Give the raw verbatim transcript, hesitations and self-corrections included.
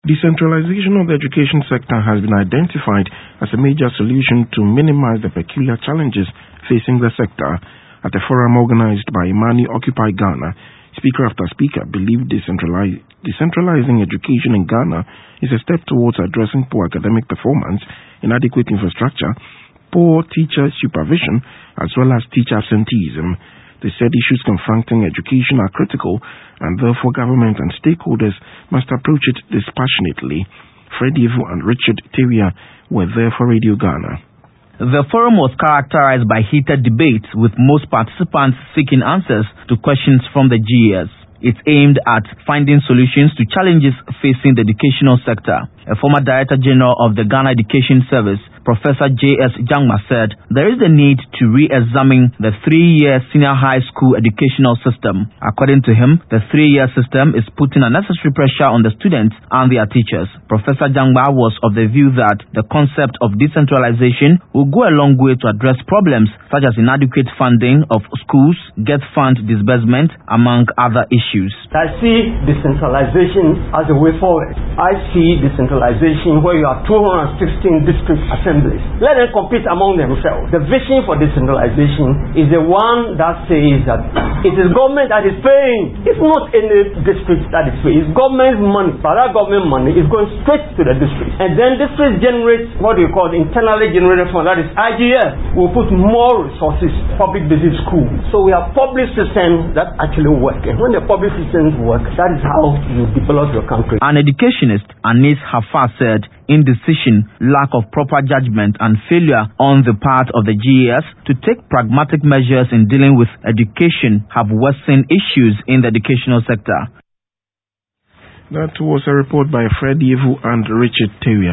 Decentralization of the education sector has been identified as a major solution to minimize the peculiar challenges facing the sector. At a forum organized by Imani Occupy Ghana, speaker after speaker believed decentralize, decentralizing education in Ghana is a step towards addressing poor academic performance, inadequate infrastructure, poor teacher supervision, as well as teacher absenteeism. They said issues confronting education are critical, and therefore government and stakeholders must approach it dispassionately. Freddie Evu and Richard Tewia were there for Radio Ghana. The forum was characterized by heated debates, with most participants seeking answers to questions from the G E S. It's aimed at finding solutions to challenges facing the educational sector. A former Director General of the Ghana Education Service, Professor J S Jangma, said there is a need to re-examine the three-year senior high school educational system. According to him, the three-year system is putting unnecessary pressure on the students and their teachers. Professor Jangma was of the view that the concept of decentralization will go a long way to address problems such as inadequate funding of schools, get fund disbursement, among other issues. I see decentralization as a way forward. I see decentralization where you have two hundred sixteen district assemblies. Let them compete among themselves. The vision for decentralization is the one that says that it is government that is paying. It's not any district that is paying. It's government money. But that government money is going straight to the district. And then districts generate what you call internally generated fund. That is I G F. We'll put more resources, public basic schools. So we have public systems that actually work. And when the public systems work, that is how you develop your country. An educationist, Anis Hafa, said indecision, lack of proper judgment, and failure on the part of the G E S to take pragmatic measures in dealing with education have worsened issues in the educational sector. That was a report by Freddie Evu and Richard Tewia.